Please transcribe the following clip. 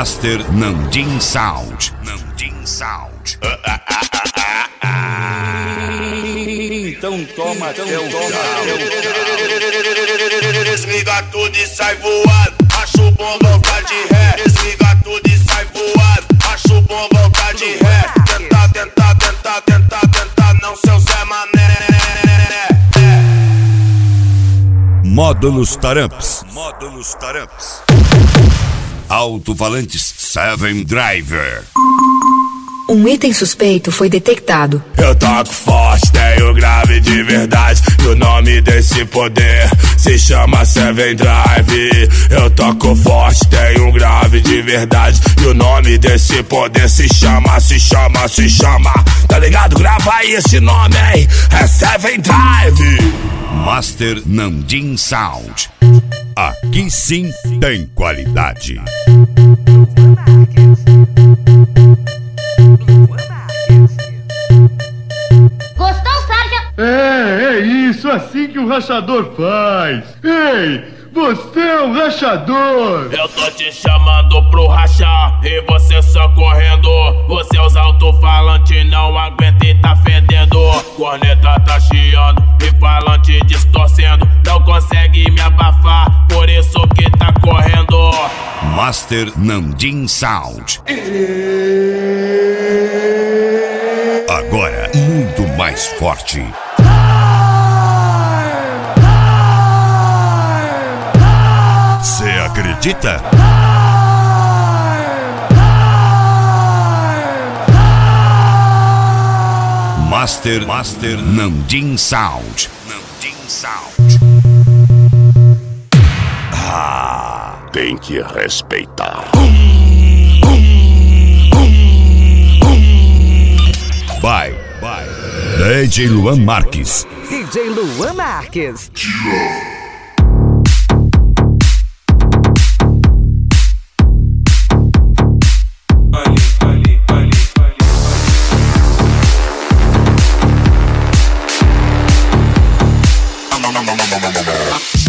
Master Nandin Sound. Nandin Sound. Então toma, Desliga tudo e sai voando. Acho bom voltar de ré. Desliga tudo e sai voando. Acho bom voltar de ré. Tentar, não seu Zé Mané. Módulos Taramps. Módulos Taramps. Alto-falantes Seven Driver. Um item suspeito foi detectado. Eu toco forte, tenho grave de verdade. E o nome desse poder se chama Seven Drive. Eu toco forte, tenho grave de verdade. E o nome desse poder se chama. Tá ligado? Grava aí esse nome, hein? É Seven Drive. Master Nandin Sound. Aqui sim tem qualidade. Gostou, Sérgio? É isso, assim que o rachador faz. Ei, você é um rachador. Eu tô te chamando pro rachar e você só correndo. Os seus alto-falantes não aguentam e tá fedendo. Corneta tá chiando e falante distorcendo. Não consegue me abafar, por isso que tá correndo. Master Nandin Sound. Agora muito mais forte. Você acredita? Master Nandin Sound. Nandin Sound. Tem que respeitar. Bye. DJ Luan Marques. DJ Luan Marques. Ali.